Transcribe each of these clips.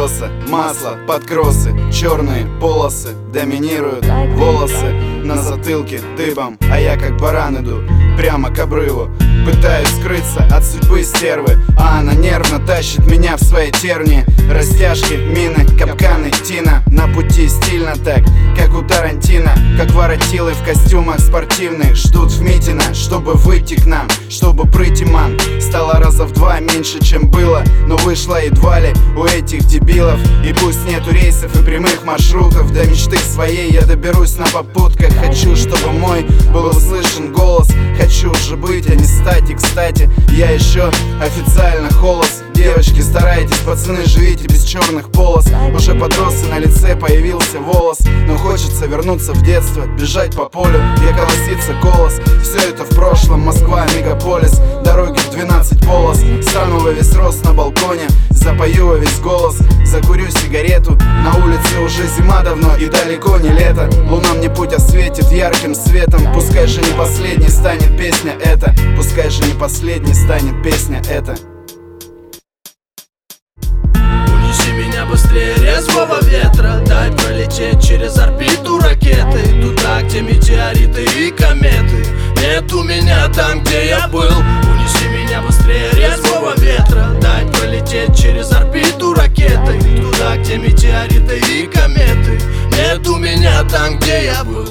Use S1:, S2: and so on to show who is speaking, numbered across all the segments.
S1: колеса, масло под кроссы, черные полосы доминируют, волосы на затылке дыбом, а я как баран иду прямо к обрыву. Пытаюсь скрыться от судьбы стервы, а она нервно тащит меня в свои тернии. Растяжки, мины, капканы, тина. На пути стильно так, как у Тарантино. Как воротилы в костюмах спортивных ждут в Митино, чтобы выйти к нам, чтобы прыти ман. Стало раза в 2 меньше, чем было, но вышло едва ли у этих дебилов. И пусть нету рейсов и прямых маршрутов, до мечты своей я доберусь на попутках. Хочу, чтобы мой был услышан голос, хочу же быть, а не стать. И, кстати, я еще официально холос. Девочки, старайтесь, пацаны, живите без черных полос. Уже подрос и на лице появился волос, но хочется вернуться в детство, бежать по полю, где колосится голос. Все это в прошлом, Москва, мегаполис, дороги в 12 полос. Стану во весь рост на балконе, запою во весь голос, закурю сигарету. На улице уже зима давно и далеко не лето. Луна мне путь осветит ярким светом. Пускай же не последней станет песня эта, пускай же не последней станет песня эта.
S2: Унеси меня быстрее резвого ветра, дай пролететь через орбиту ракеты, туда, где метеориты и кометы. Нет у меня там, где я был. Унеси меня быстрее резвого ветра, дай пролететь через орбиту ракеты, туда, где метеориты и кометы. Нет у меня там, где я был.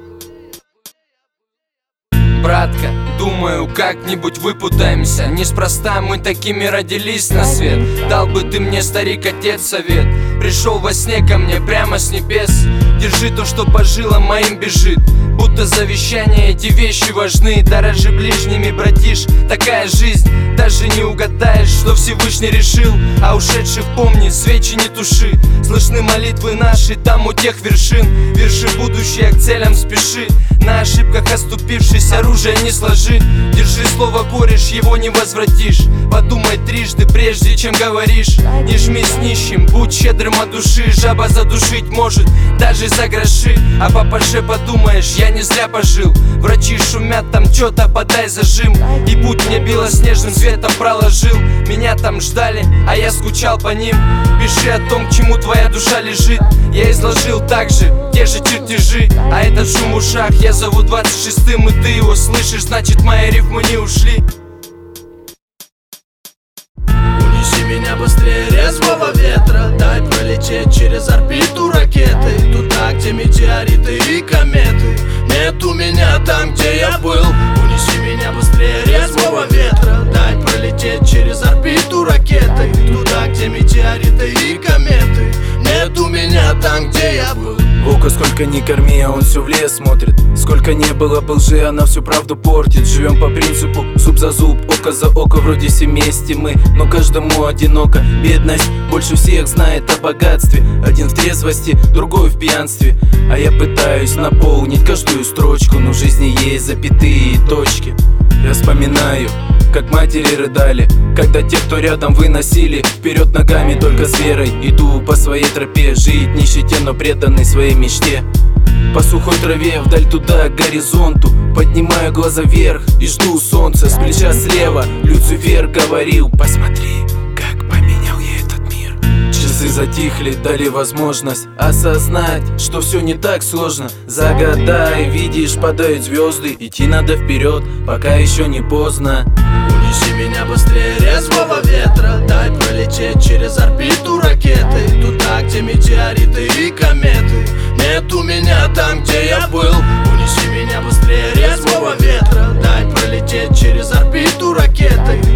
S3: Братка, думаю, как-нибудь выпутаемся. Неспроста мы такими родились на свет. Дал бы ты мне, старик, отец, совет. Пришел во сне ко мне прямо с небес. Держи то, что по жилам моим бежит. Будто завещание, эти вещи важны. Дорожи ближними, братиш, такая жизнь. Даже не угадаешь, что Всевышний решил. А ушедших помни, свечи не туши. Слышны молитвы наши там у тех вершин. Верши будущее, к целям спеши. На ошибках оступившись, оружие не сложи. Держи слово, кореш, его не возвратишь. Подумай трижды, прежде чем говоришь. Не жми с нищим, будь щедрым от души. Жаба задушить может, даже за гроши. А по паше подумаешь, я не зря пожил. Врачи шумят, там чё-то, подай зажим. И путь мне белоснежным светом проложил. Меня там ждали, а я скучал по ним. Пиши о том, к чему твоя душа лежит. Я изложил также те же чертежи. А этот шум в ушах я зову 26-м, и ты его слышишь, значит мои рифмы не ушли.
S2: Унеси меня быстрее резвого ветра, дай пролететь через орбиту ракеты, туда, где метеориты и кометы. Нет у меня там, где я был. Унеси меня быстрее резвого ветра, дай пролететь через орбиту ракеты, туда, где метеориты и кометы. Нет у меня там, где я был.
S4: Око сколько ни корми, а он все в лес смотрит. Сколько не было бы лжи, она всю правду портит. Живем по принципу зуб за зуб, око за око. Вроде все вместе мы, но каждому одиноко. Бедность больше всех знает о богатстве. Один в трезвости, другой в пьянстве. А я пытаюсь наполнить каждую строчку, но в жизни есть запятые и точки. Я вспоминаю, как матери рыдали, когда те, кто рядом, выносили вперед ногами. Только с верой иду по своей тропе, жить в нищете, но преданный своей мечте. По сухой траве вдаль туда, к горизонту, поднимаю глаза вверх и жду солнца. С плеча слева Люцифер говорил: посмотри, как поменял я этот мир. Часы затихли, дали возможность осознать, что все не так сложно. Загадай, видишь, падают звезды, идти надо вперед, пока еще не поздно.
S2: Унеси меня быстрее резвого ветра, дай пролететь через орбиту ракеты, туда, где метеориты и кометы. Нет у меня там, где я был. Унеси меня быстрее резвого ветра, дай пролететь через орбиту ракеты,